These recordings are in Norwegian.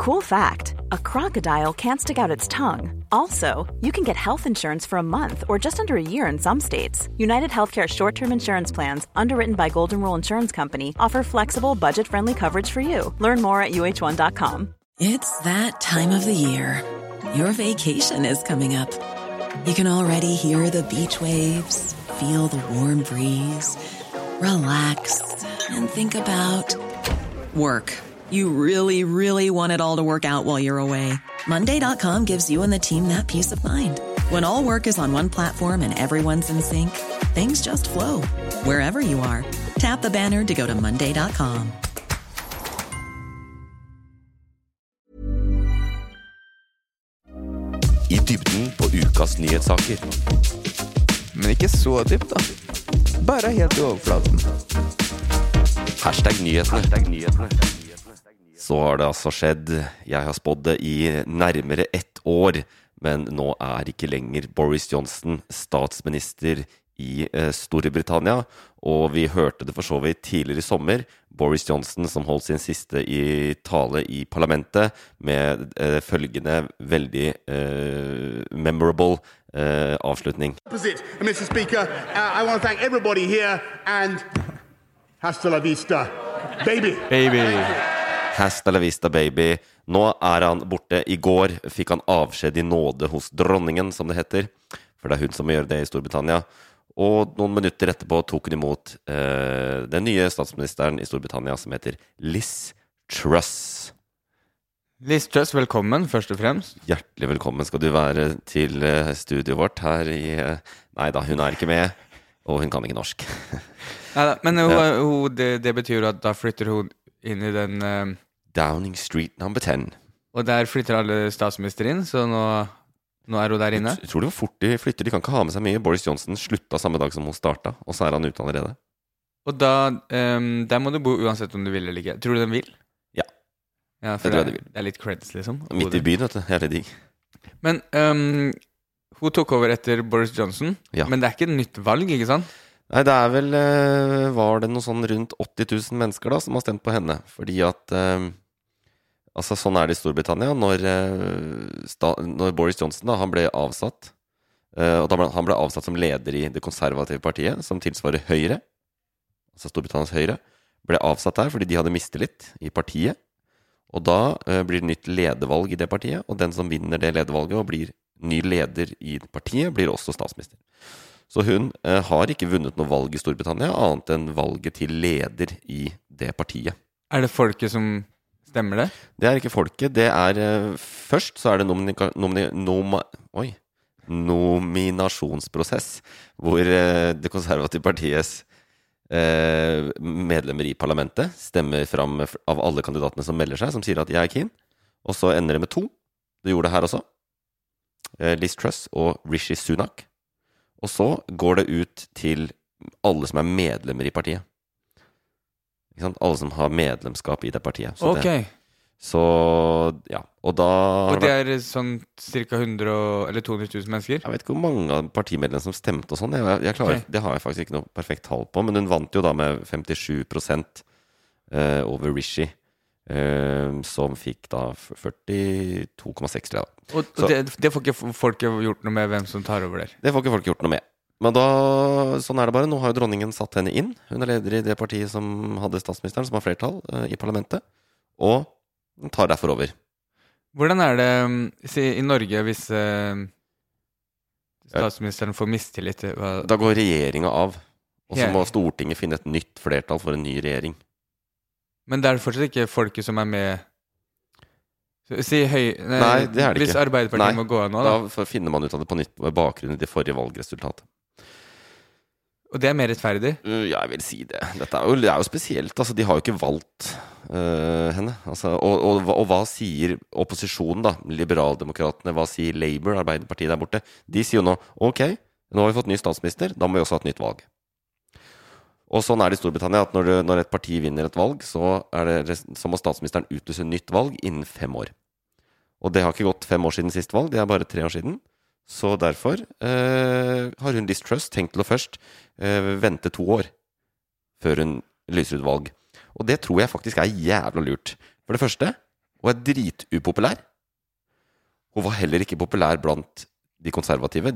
Cool fact, a crocodile can't stick out its tongue. Also, you can get health insurance for a month or just under a year in some states. United Healthcare short-term insurance plans, underwritten by Golden Rule Insurance Company, offer flexible, budget-friendly coverage for you. Learn more at uh1.com. It's that time of the year. Your vacation is coming up. You can already hear the beach waves, feel the warm breeze, relax, and think about work. You really, really want it all to work out while you're away. Monday.com gives you and the team that peace of mind. When all work is on one platform and everyone's in sync, things just flow. Wherever you are, tap the banner to go to Monday.com. I dybden på ukas nyhetssaker. Men ikke så dypt da. Bare helt I overflaten. Hashtag nyhetene. Så har det altså skjedd. Jeg har spådd det I nærmere 1 år, men nå ikke lenger Boris Johnson statsminister I Storbritannia, og vi hørte det for så vidt tidligere I sommer. Boris Johnson som holdt sin siste tale I parlamentet med følgende veldig memorable avslutning. Mr. Speaker, I want to thank everybody here and hasta la vista, baby. Hasta la vista, baby. Nå han borte. I går fikk han avskjed I nåde hos dronningen, som det heter. For det hun som må gjøre det I Storbritannia. Og noen minutter etterpå tok hun imot den nye statsministeren I Storbritannia, som heter Liz Truss. Liz Truss, velkommen, først og fremst. Hjertelig velkommen skal du være til studioet vårt her I... Neida, hun ikke med, og hun kan ikke norsk. Neida, men det betyr at da flytter hun inn I den... Downing Street number 10. Og der flytter alle statsminister inn, så nå hun der inne. Jeg tror det var fort de flytter, de kan ikke ha med seg mye. Boris Johnson sluttet samme dag som hun startet, og så han ute allerede. Og da, der må du bo uansett om du vil eller ikke. Tror du den vil? Ja, for det tror jeg de vil. Det litt creds liksom. Midt I byen, vet du, helt digg. Men hun tok over etter Boris Johnson, men det ikke et nytt valg, ikke sant? Nei, det vel, var det noe sånn rundt 80 000 mennesker da, som har stemt på henne, fordi at, altså sånn det I Storbritannia, når Boris Johnson da, han ble avsatt, og han ble avsatt som leder I det konservative partiet, som tilsvarer Høyre, altså Storbritannias Høyre, ble avsatt der fordi de hadde mistillit I partiet, og da blir det nytt ledervalg I det partiet, og den som vinner det ledervalget og blir ny leder I partiet, blir også statsminister. Så hun har ikke vunnet noe valg I Storbritannia, annet enn valget til leder I det partiet. Det folket som stemmer det? Det ikke folket, det først så det nominasjonsprosess, hvor det konservative partiets medlemmer I parlamentet stemmer fram av alle kandidatene som melder seg, som sier at jeg keen, og så ender det med 2. Det gjorde det her også. Liz Truss og Rishi Sunak. Og så går det ut til alle som medlemmer I partiet. Ikke sant? Alle som har medlemskap I det partiet. Så ok. Så, ja. Og da... Og det sånn cirka 100 eller 200 000 mennesker? Jeg vet ikke hvor mange av partiemedlemmene som stemte og sånn. Jeg klarer, det har jeg faktisk ikke noe perfekt tall på, men hun vant jo da med 57% over Rishi. Som fikk da 42,6 tror jeg da. Og det får ikke folk gjort noe med hvem som tar over der? Det får ikke folk gjort noe med. Men da, sånn det bare. Nå har jo dronningen satt henne inn. Hun leder I det partiet som hadde statsministeren, som har flertall I parlamentet, og tar derfor over. Hvordan det I Norge hvis statsministeren får mistillit? Da går regjeringen av, og så må Stortinget finne et nytt flertall for en ny regjering. Men det fortsatt ikke folket som med Nei, det det hvis ikke. Arbeiderpartiet må gå av nå da finner man ut av det på nytt på bakgrunn I det forrige valgresultatet. Og det mer rettferdig? Jeg vil si det. Dette det jo spesielt, altså de har jo ikke valgt henne. Altså, og hva sier opposisjonen da? Liberaldemokratene, hva sier Labour, Arbeiderpartiet der borte? De sier jo nå, ok, nå har vi fått ny statsminister, da må vi også ha et nytt valg. Og sånn det I Storbritannia, at når et parti vinner et valg, så må statsministeren utlyse nytt valg innen 5 år. Og det har ikke gått 5 år siden sist valg, det bare 3 år siden. Så derfor har hun Liz Truss tenkt til å først vente 2 år før hun lyser ut valg. Og det tror jeg faktisk jævla lurt. For det første, Hun dritupopulær. Hun var heller ikke populær blant de konservative.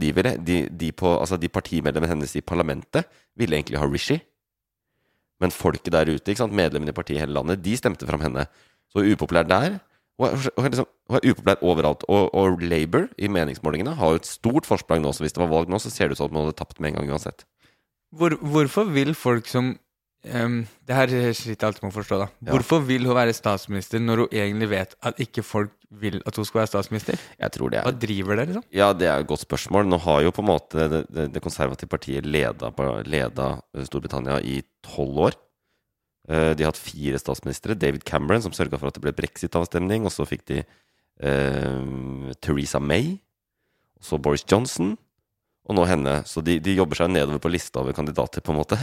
De partimedlemmene hennes i parlamentet ville egentlig ha Rishi. Men folket der ute, ikke sant, medlemmene i partiet i hele landet, de stemte frem henne. Så upopulær der. Hun er upopulær overalt. Og Labour i meningsmålingene har jo et stort forsprang nå, så hvis det var valg nå, så ser det ut som at man hadde tapt med en gang uansett. Hvorfor vil folk som det her sliter alltid med å forstå da. Hvorfor vil hun være statsminister når hun egentlig vet at ikke folk vil at hun skal være statsminister? Jeg tror det Hva driver det liksom? Ja, det et godt spørsmål. Nå har jo på en måte det konservative partiet leda Storbritannia i 12 år. De har hatt 4 statsministre. David Cameron, som sørget for at det ble Brexit-avstemning, og så fikk de Theresa May, og så Boris Johnson, og nå henne. Så de jobber seg nedover på lista over kandidater på en måte.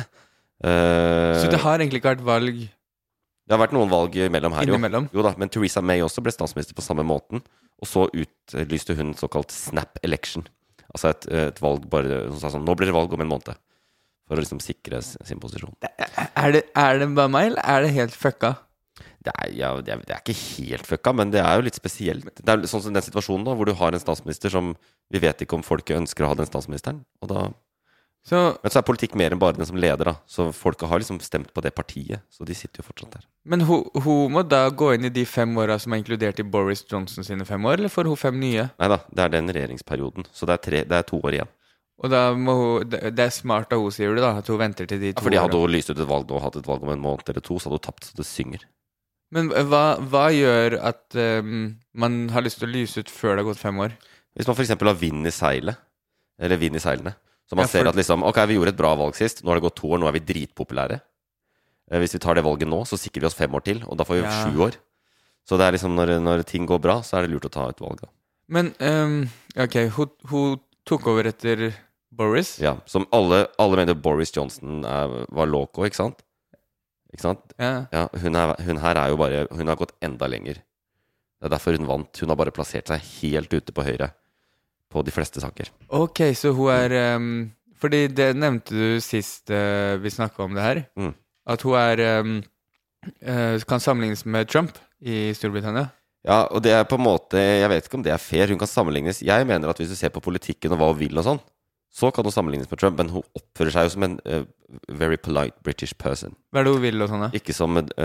Så det har egentlig ikke vært valg? Det har vært noen valg mellom her, jo da, men Theresa May også ble statsminister på samme måten, og så utlyste hun såkalt snap election, altså et valg bare, hun sa sånn, nå blir det valg om en måned, for å liksom sikre sin posisjon. Er det bare meg, eller er det helt fucka? Det er ikke helt fucka, men det jo litt spesielt. Det sånn som den situasjonen da, hvor du har en statsminister som, vi vet ikke om folket ønsker å ha den statsministeren, og da men så politikk mer enn bare den som leder da. Så folket har liksom stemt på det partiet, så de sitter jo fortsatt der. Men hun må da gå inn i de 5 årene som inkludert i Boris Johnson sine 5 år, eller får hun 5 nye? Neida, det den regjeringsperioden, så det 2 år igjen. Og da må hun, det smart av hun, sier du da, at hun venter til de 2 årene? Fordi hadde hun lyst ut et valg og hatt et valg om en måned eller 2, så hadde hun tapt så det synger. Men hva gjør at man har lyst til å lyse ut før det har gått 5 år? Hvis man for eksempel har vind i seilet, eller vind i seilene, så man ser at liksom, ok, vi gjorde et bra valg sist, nå har det gått 2 år, nå vi dritpopulære. Hvis vi tar det valget nå, så sikrer vi oss 5 år til, og da får vi 7 år. Så det liksom, når ting går bra, så det lurt å ta et valg da. Men, ok, hun tok over etter Boris? Ja, som alle mener Boris Johnson var loco, ikke sant? Ikke sant? Ja, hun her jo bare, hun har gått enda lenger. Det derfor hun vant, hun har bare plassert seg helt ute på høyre. På de fleste saker. Ok, så hun fordi det nevnte du sist vi snakket om det her, at hun kan sammenlignes med Trump i Storbritannia. Ja, og det på en måte, jeg vet ikke om det fair, hun kan sammenlignes. Jeg mener at hvis du ser på politikken og hva hun vil og sånn, så kan hun sammenlignes med Trump, men hun oppfører seg jo som en very polite British person. Hva det hun vil og sånn da? Ikke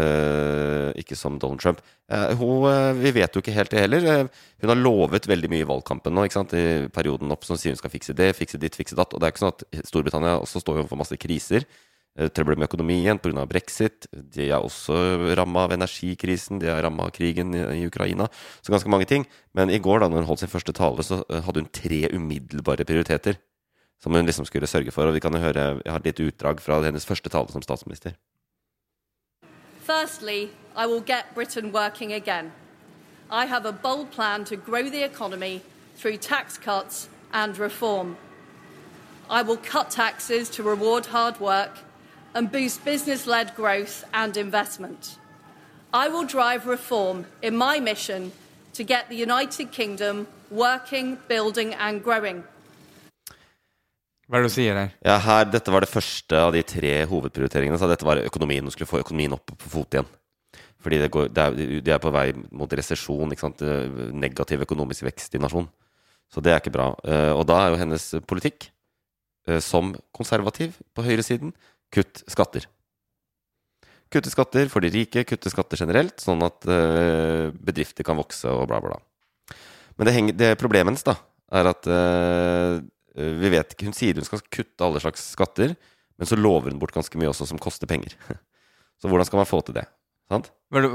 som Donald Trump. Vi vet jo ikke helt det heller. Hun har lovet veldig mye i valgkampen nå, ikke sant? I perioden opp, som sier hun skal fikse det, fikse ditt, fikse datt. Og det ikke sånn at Storbritannia også står jo for masse kriser. Trøbbel med økonomien på grunn av Brexit. De også rammet av energikrisen, de rammet av krigen i Ukraina. Så ganske mange ting. Men i går da, når hun holdt sin første tale, så hadde hun 3 umiddelbare prioriteter som hun liksom skulle sørge for, og vi kan jo høre, jeg har litt utdrag fra hennes første tale som statsminister. Firstly, I will get Britain working again. I have a bold plan to grow the economy through tax cuts and reform. I will cut taxes to reward hard work and boost business-led growth and investment. I will drive reform in my mission to get the United Kingdom working, building and growing. Hva det du sier der? Ja, dette var det første av de 3 hovedprioriteringene, så dette var økonomien, hun skulle få økonomien opp på fot igjen. Fordi det på vei mot resesjon, ikke sant? Negativ økonomisk vekst i nasjonen. Så det ikke bra. Og da jo hennes politikk, som konservativ på høyresiden, kutt skatter. Kutte skatter for de rike, kutte skatter generelt, sånn at bedrifter kan vokse og bla bla. Men det problemet hennes da, at vi vet ikke, hun sier hun skal kutte alle slags skatter, men så lover hun bort ganske mye også som koster penger. Så hvordan skal man få til det? Sant?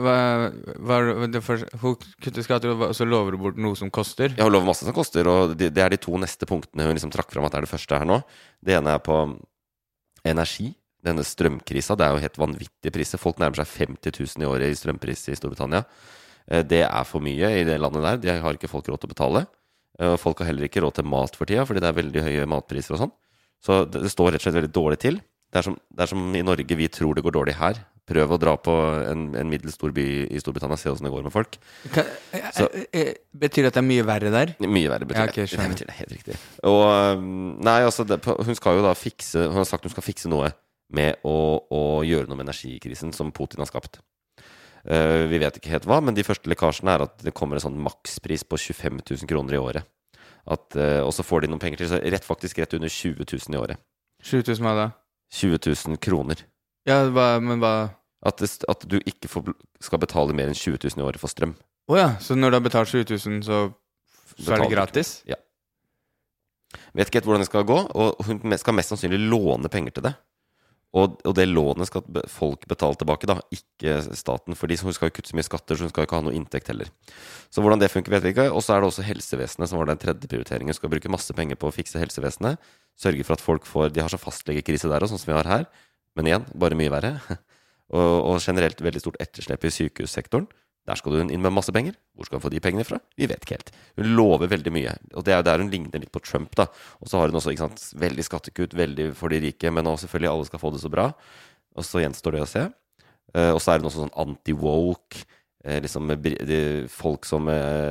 Hun kutter skatter, og så lover hun bort noe som koster? Ja, hun lover masse som koster, og det de 2 neste punktene hun liksom trakk frem at det første her nå. Det ene på energi. Denne strømkrisa, det jo helt vanvittige priser. Folk nærmer seg 50 000 i året i strømpris i Storbritannia. Det for mye i det landet der. De har ikke folk råd til å betale. Og folk har heller ikke råd til mat for tida, fordi det veldig høye matpriser og sånn. Så det står rett og slett veldig dårlig til. Det som i Norge vi tror det går dårlig her. Prøv å dra på en middelstor by i Storbritannia og se hvordan det går med folk. Betyr det at det mye verre der? Mye verre betyr det. Det betyr det helt riktig. Og nei, altså, hun skal jo da fikse, hun har sagt hun skal fikse noe med å gjøre noe med energikrisen som Putin har skapt. Vi vet ikke helt hva, men de første lekkasjene at det kommer en sånn makspris på 25 000 kroner i året. Og så får de noen penger til, så rett under 20 000 i året. 20 000 hva da? 20 000 kroner. Ja, men hva? At du ikke skal betale mer enn 20 000 i året for strøm. Ja, så når du har betalt 20 000, så er det gratis? Ja. Vet ikke helt hvordan det skal gå, og hun skal mest sannsynlig låne penger til det. Og det lånet skal folk betale tilbake da, ikke staten, fordi hun skal jo kutte så mye skatter, så hun skal ikke ha noe inntekt heller. Så hvordan det funker vet vi ikke, og så det også helsevesenet som var den tredje prioriteringen. Hun skal bruke masse penger på å fikse helsevesenet, sørge for at folk de har så fastlegekrise der, sånn som vi har her, men igjen, bare mye verre. Og generelt veldig stort etterslep i sykehussektoren. Der skal hun inn med masse penger. Hvor skal hun få de pengene fra? Vi vet ikke helt. Hun lover veldig mye, og det der hun ligner litt på Trump da. Og så har hun også, ikke sant, veldig skattekutt, veldig for de rike, men også selvfølgelig alle skal få det så bra. Og så gjenstår det å se. Og så hun også sånn anti-woke, liksom folk som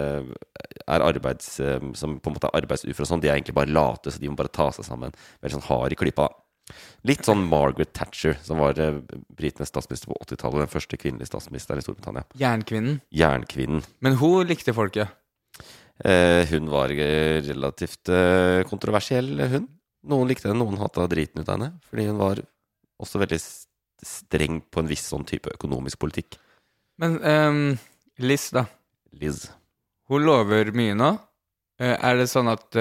som på en måte arbeidsufre og sånn, de egentlig bare late, så de må bare ta seg sammen. Veldig sånn hard i klippa da. Litt sånn Margaret Thatcher, som var britenes statsminister på 80-tallet, den første kvinnelige statsministeren i Storbritannia. Jernkvinnen. Men hun likte folket? Hun var relativt kontroversiell, hun. Noen likte henne, noen hatet driten ut av henne, fordi hun var også veldig streng på en viss sånn type økonomisk politikk. Men Liz da? Liz. Hun lover mye nå. Det sånn at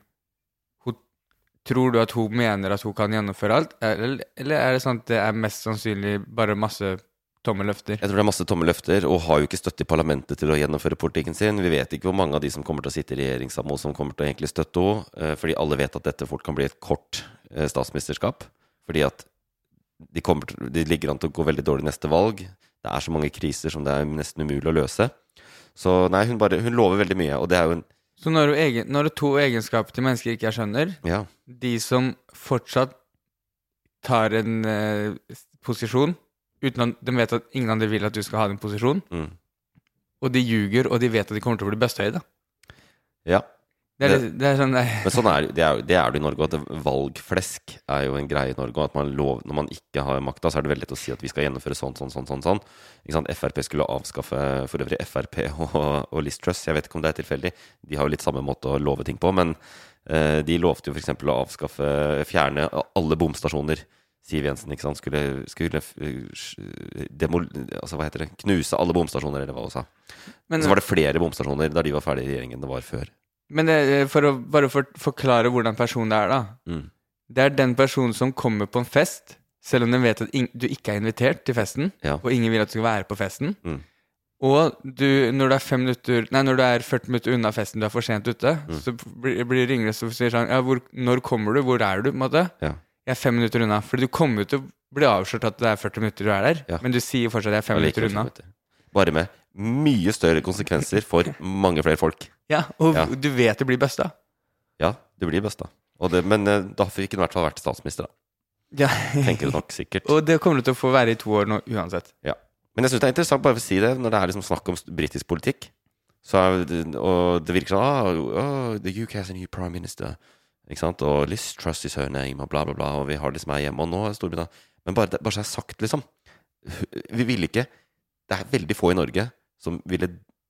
tror du at hun mener at hun kan gjennomføre alt? Eller det sånn at det mest sannsynlig bare masse tomme løfter? Jeg tror det masse tomme løfter, og har jo ikke støtte i parlamentet til å gjennomføre politikken sin. Vi vet ikke hvor mange av de som kommer til å sitte i regjering sammen som kommer til å egentlig støtte henne, fordi alle vet at dette fort kan bli et kort statsministerskap, fordi at de ligger an til å gå veldig dårlig neste valg. Det så mange kriser som det nesten umulig å løse. Så nei, hun lover veldig mye, og det jo en Så når det to egenskaper til mennesker ikke jeg skjønner, ja. De som fortsatt tar en posisjon, uten at de vet at ingen av dem vil at du skal ha den posisjonen, og de ljuger, og de vet at de kommer til å bli bøsthøy, da. Ja. Det sånn Men sånn det i Norge, at valgflesk jo en greie i Norge, og at når man ikke har makta, så det veldig lett å si at vi skal gjennomføre sånn. Ikke sant? FRP skulle avskaffe, for øvrig FRP og Liz Truss, jeg vet ikke om det tilfeldig, de har jo litt samme måte å love ting på, men de lovte jo for eksempel å fjerne alle bomstasjoner. Siv Jensen, ikke sant, skulle knuse alle bomstasjoner, eller hva hun sa. Men så var det flere bomstasjoner da de var ferdige i regjeringen enn det var før. Men for å bare forklare hvordan personen det da. Det den personen som kommer på en fest, selv om den vet at du ikke invitert til festen, ja. Og ingen vil at du skal være på festen. Og når du 40 minutter unna festen, du for sent ute, så blir det ringere og sier sånn, ja, når kommer du? Hvor du, på en måte? Ja. Jeg 5 minutter unna, fordi du kommer ut og blir avslørt at det 40 minutter du der, ja. Men du sier fortsatt at jeg 5 minutter unna. Bare med mye større konsekvenser for mange flere folk. Ja, og du vet det blir best da. Ja, det blir best da. Men da fikk hun i hvert fall vært statsminister da. Ja. Tenker du nok sikkert. Og det kommer du til å få være i 2 år nå, uansett. Ja. Men jeg synes det interessant bare for å si det, når det liksom snakk om britisk politikk, og det virker sånn, the UK has a new prime minister, ikke sant, og Liz Truss is her name, og bla bla bla, og vi har liksom hjemme, og nå Storbritannia. Men bare så jeg sagt liksom, vi vil ikke, det veldig få i Norge som ville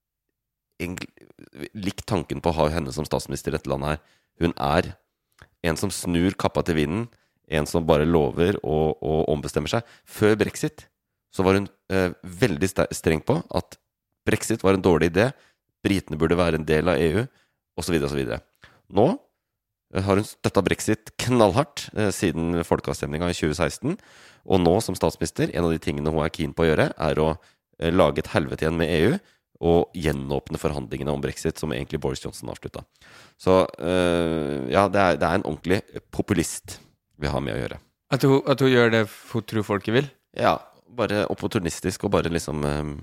likt tanken på å ha henne som statsminister i dette landet her. Hun en som snur kappa til vinden, en som bare lover og ombestemmer seg. Før Brexit så var hun veldig streng på at Brexit var en dårlig idé, britene burde være en del av EU, og så videre og så videre. Nå har hun støttet Brexit knallhardt siden folkeavstemningen i 2016, og nå som statsminister, en av de tingene hun keen på å gjøre, å lage et helvete igjen med EU, og gjenåpne forhandlingene om Brexit, som egentlig Boris Johnson avsluttet. Så ja, det en ordentlig populist vi har med å gjøre. At hun gjør det hun tror folket vil? Ja, bare opportunistisk, og bare liksom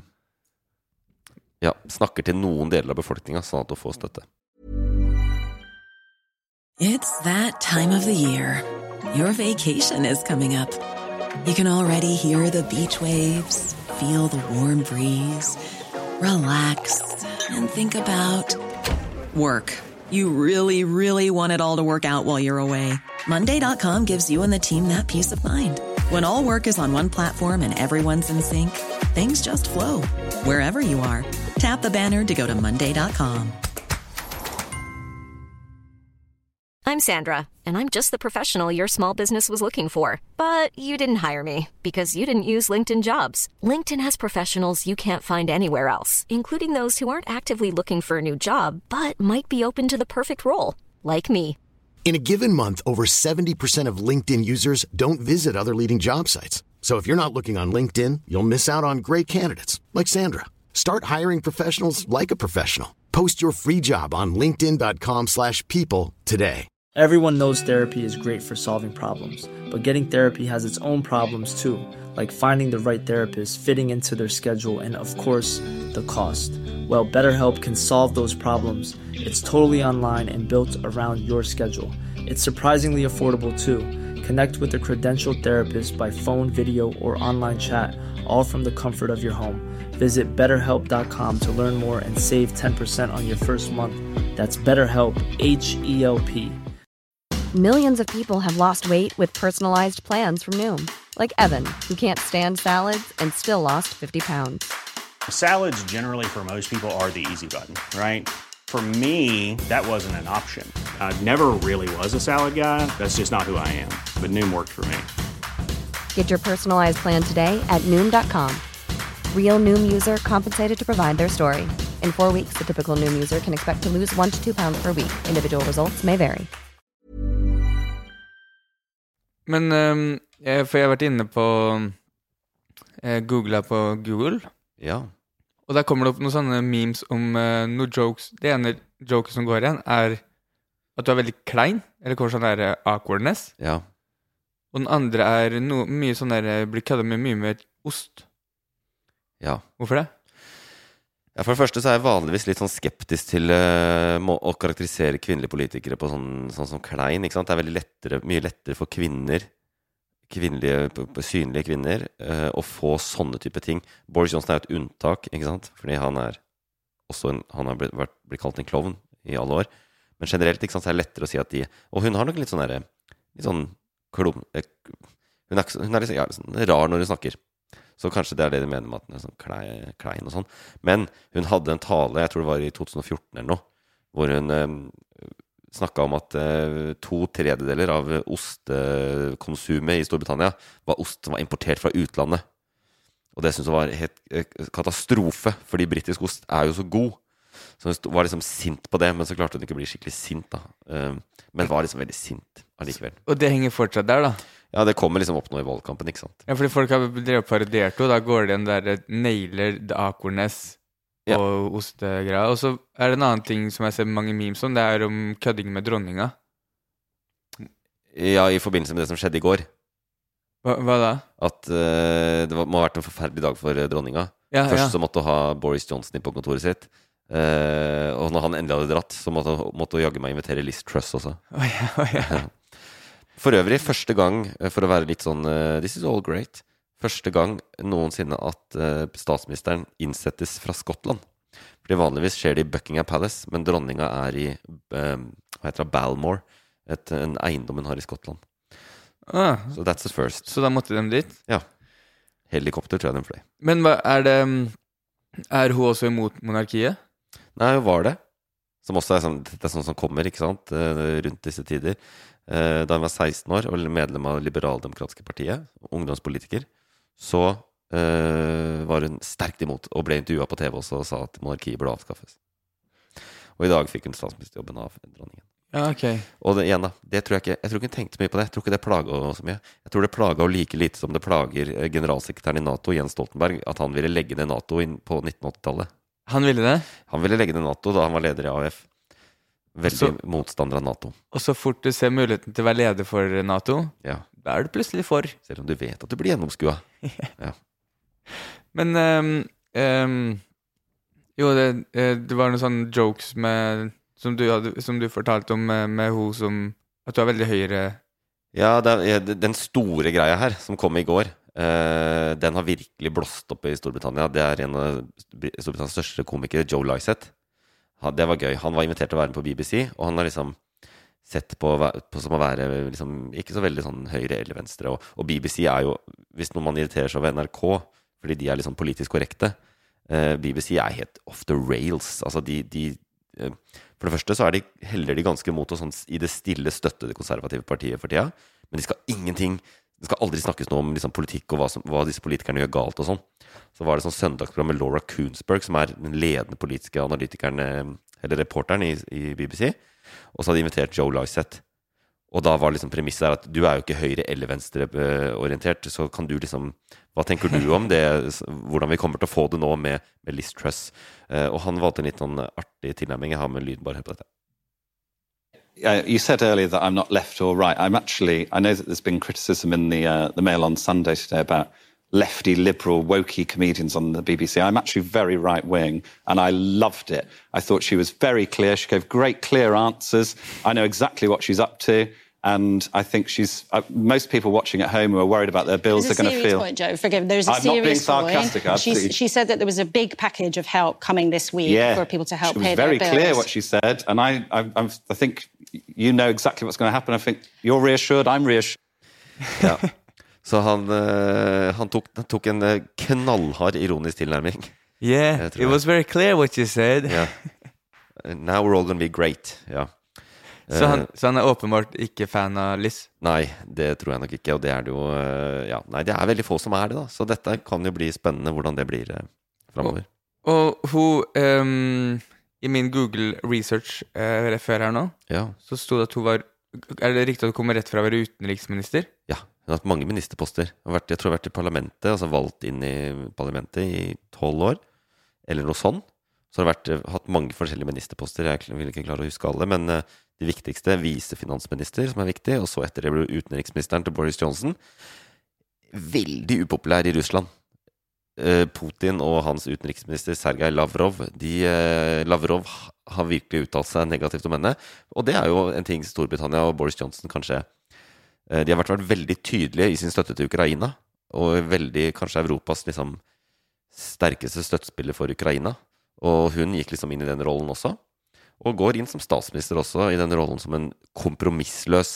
ja, snakker til noen deler av befolkningen, sånn at hun får støtte. It's that time of the year. Your vacation is coming up. You can already hear the beach waves, feel the warm breeze, relax, and think about work. You really, really want it all to work out while you're away. Monday.com gives you and the team that peace of mind. When all work is on one platform and everyone's in sync, things just flow wherever you are. Tap the banner to go to Monday.com. I'm Sandra, and I'm just the professional your small business was looking for. But you didn't hire me because you didn't use LinkedIn Jobs. LinkedIn has professionals you can't find anywhere else, including those who aren't actively looking for a new job, but might be open to the perfect role, like me. In a given month, over 70% of LinkedIn users don't visit other leading job sites. So if you're not looking on LinkedIn, you'll miss out on great candidates like Sandra. Start hiring professionals like a professional. Post your free job on linkedin.com/people today. Everyone knows therapy is great for solving problems, but getting therapy has its own problems too, like finding the right therapist, fitting into their schedule, and of course, the cost. Well, BetterHelp can solve those problems. It's totally online and built around your schedule. It's surprisingly affordable too. Connect with a credentialed therapist by phone, video, or online chat, all from the comfort of your home. Visit BetterHelp.com to learn more and save 10% on your first month. That's BetterHelp, H-E-L-P. Millions of people have lost weight with personalized plans from Noom. Like Evan, who can't stand salads and still lost 50 pounds. Salads generally for most people are the easy button, right? For me, that wasn't an option. I never really was a salad guy. That's just not who I am. But Noom worked for me. Get your personalized plan today at Noom.com. Real Noom user compensated to provide their story. In 4 weeks, the typical Noom user can expect to lose 1 to 2 pounds per week. Individual results may vary. Men for jeg har vært inne på googlet på Google. Ja. Og der kommer det opp noen sånne memes om noen jokes. Det ene joke som går igjen er at du er veldig klein, eller kommer sånn der awkwardness. Ja. Og den andre er mye sånn der, blir køddet med mye med ost. Ja. Hvorfor det? Ja, for det første så er jeg vanligvis litt sånn skeptisk til å karakterisere kvinnelige politikere på sånn som klein, ikke sant? Det er veldig mye lettere for synlige kvinner, å få sånne type ting. Boris Johnson er jo et unntak, ikke sant? Fordi han er også han har blitt kalt en klovn i alle år. Men generelt, ikke sant, så er det lettere å si at og hun har nok litt sånn klum, hun er litt sånn rar når hun snakker. Så kanskje det er det de mener med at den er sånn klein og sånn. Men hun hadde en tale, jeg tror det var i 2014 eller noe, hvor hun snakket om at 2/3 av ostekonsumet i Storbritannia var ost som var importert fra utlandet. Og det synes jeg var helt katastrofe, fordi britisk ost er jo så god. Så hun var liksom sint på det, men så klarte hun ikke å bli skikkelig sint da. Men var liksom veldig sint allikevel. Og det henger fortsatt der da? Ja, det kommer liksom opp nå i valgkampen, ikke sant? Ja, fordi folk har drevet parodert, og da går det en der nailer the awkwardness og ostegreia. Og så er det en annen ting som jeg ser mange memes om, det er om kødding med dronninga. Ja, i forbindelse med det som skjedde i går. Hva da? At det må ha vært en forferdelig dag for dronninga. Først så måtte hun ha Boris Johnson på kontoret sitt. Og når han endelig hadde dratt, så måtte hun jagge meg invitere Liz Truss også. For øvrig, første gang, for å være litt sånn this is all great, første gang noensinne at statsministeren innsettes fra Skottland. Fordi vanligvis skjer det i Buckingham Palace, men dronninga er i hva heter det, Balmoral, en eiendom hun har i Skottland. So that's the first. Så da måtte de dit? Ja. Helikopter tror jeg de fløy. Men er hun også imot monarkiet? Nei, hun var det. Som også det er sånn som kommer, ikke sant, rundt disse tider. Da hun var 16 år og medlem av Liberaldemokratiske partiet, ungdomspolitiker, så var hun sterkt imot og ble intervjuet på TV også og sa at monarkiet burde avskaffes. Og i dag fikk hun statsministerjobben av dronningen. Ja, ok. Og igjen da, det tror jeg tror ikke hun tenkte mye på det. Jeg tror ikke det plaget henne så mye. Jeg tror det plaget henne like lite som det plager generalsekretæren i NATO, Jens Stoltenberg, at han ville legge ned NATO på 1980-tallet. Han ville det? Han ville legge ned NATO da han var leder i AUF. Veldig motstander av NATO. Og så fort du ser muligheten til å være leder for NATO, da er du plutselig for. Selv om du vet at du blir gjennomskua. Ja. Men jo, det var noen sånne jokes som du fortalte om med hun som at du er veldig høyere. Ja, den store greia her som kom i går, den har virkelig blåst opp i Storbritannia. Det er en av Storbritannias største komikere, Joe Lycett. Det var gøy. Han var invitert til å være med på BBC, og han har liksom sett på som å være liksom, ikke så veldig sånn høyre eller venstre. Og BBC er jo, hvis man irriterer seg over NRK, fordi de liksom politisk korrekte. BBC helt off the rails. Altså for det første så heller de ganske mot å sånn, i det stille støtte det konservative partiet for tida, men det skal aldri snakkes noe om liksom, politikk og hva disse politikerne gjør galt og sånn. Så var det sånn søndagsprogram med Laura Koonsberg, som den ledende politiske analytikeren, eller reporteren i BBC, og så hadde de invitert Joe Lycett. Og da var liksom premisset at du jo ikke høyre- eller venstreorientert, så kan du liksom, hva tenker du om det, hvordan vi kommer til å få det nå med Liz Truss? Og han valgte en litt sånn artig tilnærming. Jeg har med lyd, bare hør på dette. You said earlier that I'm not left or right. I know that there's been criticism in the Mail on Sunday today about lefty, liberal, wokey comedians on the BBC. I'm actually very right-wing, and I loved it. I thought she was very clear. She gave great, clear answers. I know exactly what she's up to. And I think most people watching at home who are worried about their bills are going to feel... Point, Joe, forgive me. There's a serious point. I'm not being sarcastic. She said that there was a big package of help coming this week for people to help pay their bills. She was very clear what she said, and I think you know exactly what's going to happen. I think you're reassured, I'm reassured. Ja. Så han tok en knallhard ironisk tilnærming. Yeah, it was very clear what you said. Yeah. Now we're all going to be great, ja. Så han åpenbart ikke fan av Liz? Nei, det tror jeg nok ikke, og det det jo nei, det veldig få som det da, så dette kan jo bli spennende hvordan det blir fremover. Og hun i min Google research før her nå, så stod det at hun var, det riktig at hun kommer rett fra å være utenriksminister? Ja, hun har hatt mange ministerposter. Jeg tror hun har vært i parlamentet, altså valgt inn i parlamentet i 12 år, eller noe sånt. Så har det hatt mange forskjellige ministerposter, jeg vil ikke klare å huske alle, men det viktigste visefinansminister, som viktig, og så etter det ble utenriksministeren til Boris Johnson. Veldig upopulær i Russland. Putin og hans utenriksminister Sergej Lavrov, Lavrov har virkelig uttalt seg negativt om henne, og det jo en ting Storbritannia og Boris Johnson kanskje, de har vært veldig tydelige i sin støtte til Ukraina, og veldig kanskje Europas liksom, sterkeste støttespiller for Ukraina. Og hun gikk liksom inn i den rollen også, og går inn som statsminister også i den rollen som en kompromissløs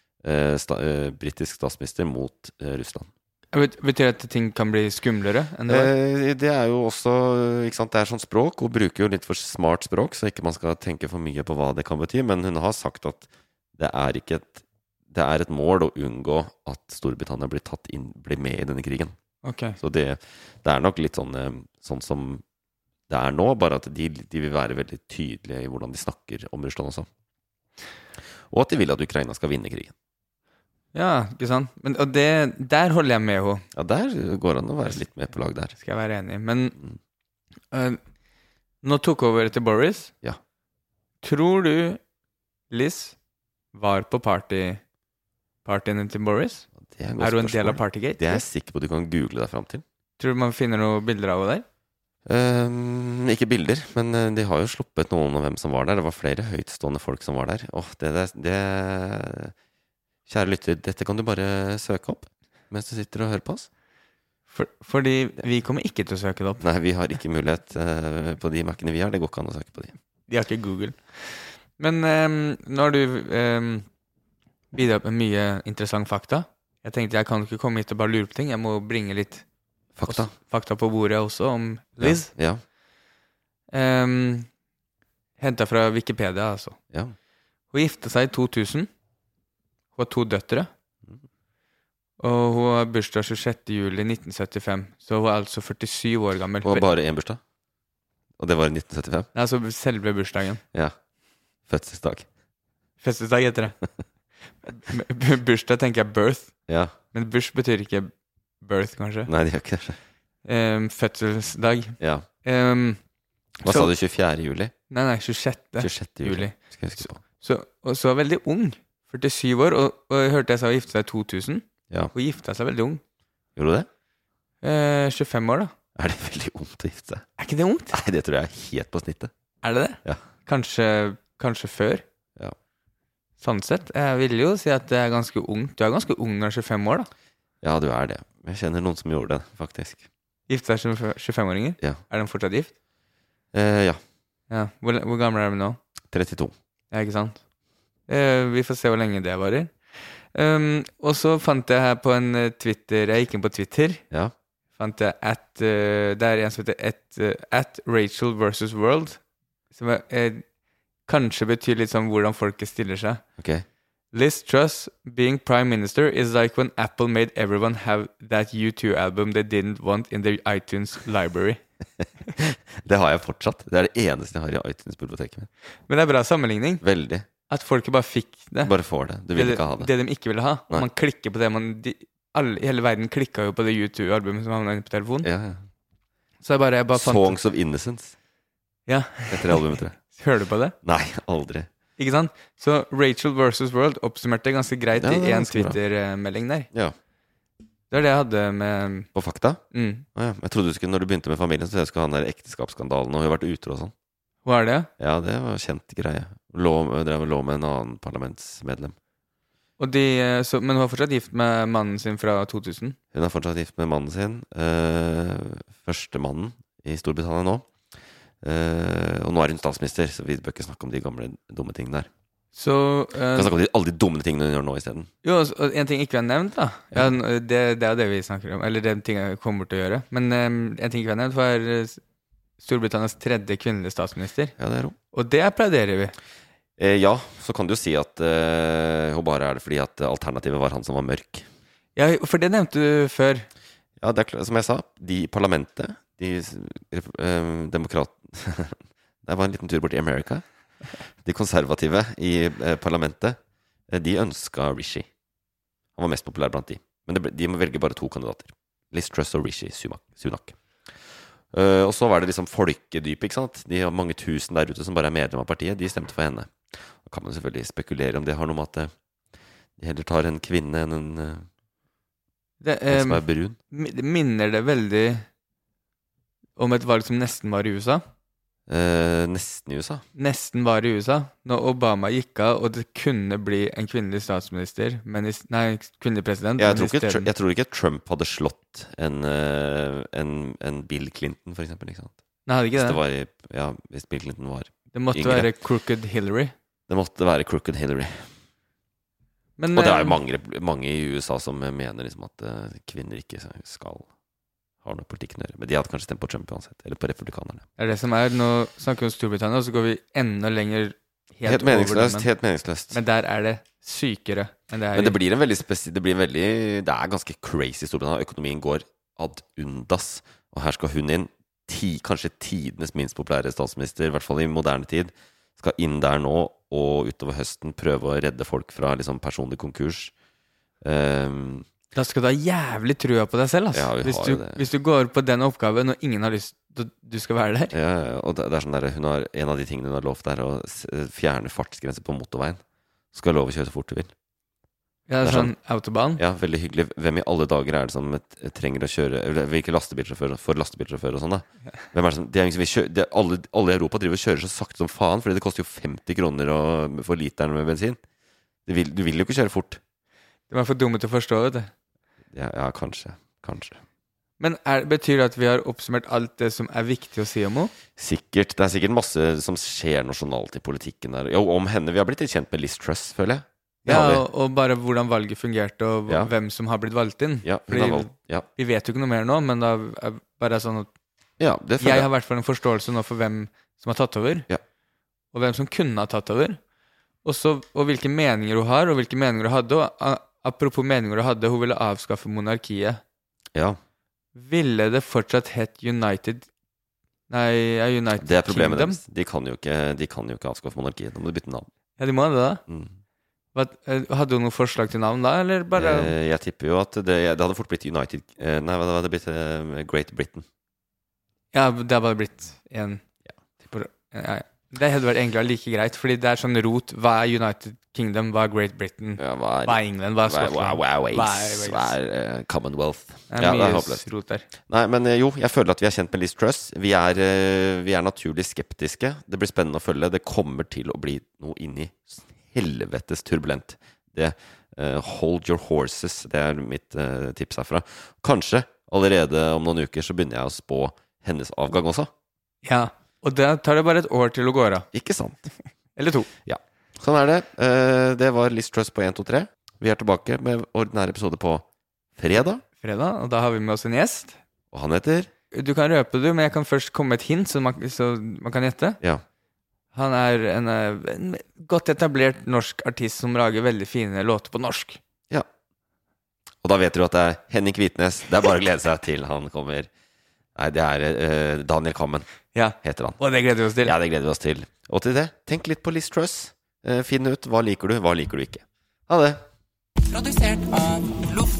britisk statsminister mot Russland. Betyr det at ting kan bli skumlere enn det var? Det jo også, ikke sant, det sånn språk, hun bruker jo litt for smart språk, så ikke man skal tenke for mye på hva det kan bety, men hun har sagt at det ikke det et mål å unngå at Storbritannia blir med i denne krigen. Okay. Så det nok litt sånn som det nå, bare at de vil være veldig tydelige i hvordan de snakker om Russland også. Og at de vil at Ukraina skal vinne krigen. Ja, ikke sant? Men, og der holder jeg med henne. Ja, der går han å være litt med på lag der. Skal jeg være enig. Men nå tok hun over til Boris. Ja. Tror du Liz var på partyene til Boris? Hun en del av Partygate? Det jeg sikker på du kan google deg frem til. Tror du man finner noen bilder av henne der? Ikke bilder, men de har jo sluppet noen av hvem som var der. Det var flere høytstående folk som var der. Kjære lytter, dette kan du bare søke opp mens du sitter og hører på oss. Fordi vi kommer ikke til å søke det opp. Nei, vi har ikke mulighet på de Mac'ene vi har. Det går ikke an å søke på de. De har ikke Google. Men nå har du bidratt med mye interessant fakta. Jeg tenkte jeg kan ikke komme hit og bare lure på ting. Jeg må bringe litt fakta på bordet også om Liz. Ja. Hentet fra Wikipedia, altså. Ja. Hun gifte seg i 2000. Hun har 2 døtre. Og hun har bursdag 26. juli 1975. Så hun altså 47 år gammel. Hun har bare 1 bursdag? Og det var i 1975? Nei, altså selve bursdagen. Ja. Fødselsdag. Fødselsdag heter det. Bursdag tenker jeg birth. Ja. Men bush betyr ikke birth, kanskje? Nei, det gjør ikke det. Fødselsdag. Ja. Hva sa du, 24. juli? Nei, 26. juli. Skal jeg huske på. Så veldig ung. 47 år, og jeg hørte jeg sa hun gifte seg i 2000. Ja. Hun gifte seg veldig ung. Gjorde du det? 25 år da. Det veldig ungt å gifte seg? Ikke det ungt? Nei, det tror jeg helt på snittet. Det det? Ja. Kanskje før? Ja. Sånn sett. Jeg vil jo si at det ganske ungt. Du ganske ung når du 25 år da. Ja, du det. Jeg kjenner noen som gjorde det, faktisk. Gifte seg som 25-åringer? Ja. De fortsatt gift? Ja. Hvor gammel de nå? 32. Ja, ikke sant? Vi får se hvor lenge det varer. Og så fant jeg her på en Twitter, jeg gikk inn på Twitter, ja. fant jeg det en som heter at Rachel versus World, som kanskje betyr litt sånn hvordan folket stiller seg. Ok. Liz Truss being prime minister is like when Apple made everyone have that U2 album they didn't want in their iTunes library. Det har jeg fortsatt. Det det eneste jeg har i iTunes-biblioteket mitt. Men det bra sammenligning. Veldig. At folket bare fikk det. Bare får det. Du vil ikke ha det. Det de ikke ville ha. Nei. Man klikker på det i hele verden klikket jo på det U2-albumet som havnet på telefonen. Ja. Så jeg bare fant... Songs of Innocence. Ja. Etter albumet, tror jeg. Hører du på det? Nei, aldri. Ikke sant? Så Rachel versus World oppsummerte ganske greit i en Twitter-melding der. Ja. Det det jeg hadde med... På fakta? Ja, jeg trodde du skulle, når du begynte med familien, så jeg skulle ha den der ekteskapsskandalen, og hun har vært utro og sånn. Hva det? Ja, det var kjent greie. Lå med en annen parlamentsmedlem. Men hun var fortsatt gift med mannen sin fra 2000? Hun er fortsatt gift med mannen sin. Første mannen i Storbritannia nå. Og nå hun statsminister, så vi bør ikke snakke om de gamle dumme tingene der. Så vi kan snakke om alle de dumme tingene hun gjør nå i stedet. Jo, en ting ikke vi har nevnt da. Ja, det det vi snakker om. Eller det ting jeg kommer til å gjøre. Men en ting ikke vi har nevnt var Storbritannias 3. kvinnelige statsminister. Ja, det hun. Og det applauderer vi. Ja, så kan du jo si at hun bare det fordi at alternativet var han som var mørk. Ja, for det nevnte du før. Ja, det klart, som jeg sa, de i parlamentet, de det var en liten tur bort i Amerika. De konservative i parlamentet, de ønsket Rishi. Han var mest populær blant de. Men de må velge bare 2 kandidater. Liz Truss og Rishi Sunak. Og så var det liksom folkedyp, ikke sant? De har mange tusen der ute som bare medlem av partiet. De stemte for henne. Da kan man selvfølgelig spekulere om det har noe med at de heller tar en kvinne enn en som brun. Minner det veldig om et valg som nesten var i USA? Nesten i USA. Nesten var i USA. Når Obama gikk av, og det kunne bli en kvinnelig statsminister, kvinnelig president. Jeg tror ikke Trump hadde slått en Bill Clinton, for eksempel, ikke sant? Nei, hadde ikke det? Hvis Bill Clinton var det måtte yngre. Være Crooked Hillary. Det måtte være Crooked Hillary. Men, og det jo mange i USA som mener liksom at kvinner ikke skal ha noe politikk å gjøre. Men de hadde kanskje stemt på Trump uansett, eller på republikanerne. Det det som nå snakker vi om Storbritannia, og så går vi enda lenger helt meningsløst. Men der det sykere enn det her. Men det blir det ganske crazy i Storbritannia. Økonomien går ad undas, og her skal hun inn, kanskje tidenes minst populære statsminister, i hvert fall i moderne tid, skal inn der nå, og utover høsten prøve å redde folk fra liksom personlig konkurs. Da skal du ha jævlig trua på deg selv, altså. Ja, hvis du går på den oppgaven, og ingen har lyst til du skal være der. Ja, og det sånn der, en av de tingene hun har lovt å fjerne fartsgrenser på motorveien. Så skal jeg lov å kjøre så fort du vil. Ja, det sånn autobahn. Ja, veldig hyggelig. Hvem i alle dager det som trenger å kjøre, hvilke lastebilsjåfører for lastebilsjåfører og sånn da? Hvem det som, alle i Europa driver og kjører så sakte som faen, fordi det koster jo 50 kroner for literen med bensin. Du vil jo ikke kjøre fort. Det var for dumme til å forstå, vet du. Ja, kanskje. Men betyr det at vi har oppsummert alt det som viktig å si om henne? Sikkert. Det sikkert masse som skjer nasjonalt i politikken der. Jo, om henne. Vi har blitt kjent med Liz Truss, føler jeg. Ja, og bare hvordan valget fungerte, og hvem som har blitt valgt inn. Ja, vi vet jo ikke noe mer nå, men da bare sånn at jeg har i hvert fall en forståelse nå for hvem som har tatt over, og hvem som kunne ha tatt over, og hvilke meninger hun har, og hvilke meninger hun hadde, og apropos meninger hun hadde, hun ville avskaffe monarkiet. Ja. Ville det fortsatt hett United Kingdom? Det problemet deres. De kan jo ikke avskaffe monarkiet, da må de bytte navn. Ja, de må det da. Hadde du noen forslag til navn da, eller bare? Jeg tipper jo at det hadde fort blitt United. Nei, det hadde blitt Great Britain. Ja, det hadde bare blitt en. Ja. Det hadde vært egentlig like greit, fordi det sånn rot. Hva United Kingdom, hva Great Britain, hva England, hva Scotland, hva Commonwealth. Det mye rot der. Nei, men jo, jeg føler at vi kjent med Liz Truss. Vi er naturlig skeptiske. Det blir spennende å følge. Det kommer til å bli noe inni helvetes turbulent. Hold your horses. Det mitt tips herfra. Kanskje allerede om noen uker så begynner jeg å spå hennes avgang også. Ja, og da tar det bare et år til å gå av. Ikke sant. Eller 2. Ja, sånn det. Det var Liz Truss på 1, 2, 3. Vi tilbake med ordinær episode på fredag. Og da har vi med oss en gjest. Og han heter? Du kan røpe det, men jeg kan først komme med et hint, så man kan gjette. Ja. Han en godt etablert norsk artist som lager veldig fine låter på norsk. Ja. Og da vet du at det Henning Kvitnes. Det bare å glede seg til han kommer. Nei, det Daniel Kammen, heter han. Og det gleder vi oss til. Ja, det gleder vi oss til. Og til det, tenk litt på Liz Truss. Finn ut hva liker du ikke. Ha det. Produsert av Loff.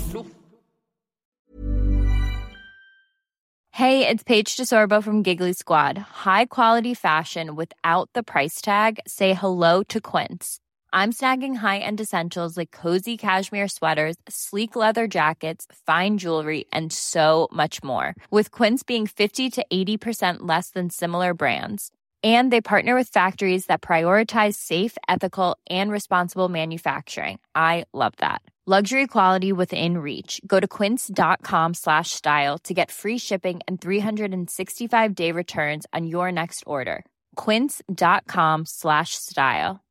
Hey, it's Paige DeSorbo from Giggly Squad. High quality fashion without the price tag. Say hello to Quince. I'm snagging high-end essentials like cozy cashmere sweaters, sleek leather jackets, fine jewelry, and so much more. With Quince being 50 to 80% less than similar brands. And they partner with factories that prioritize safe, ethical, and responsible manufacturing. I love that. Luxury quality within reach. Go to quince.com/style to get free shipping and 365-day returns on your next order. Quince.com/style.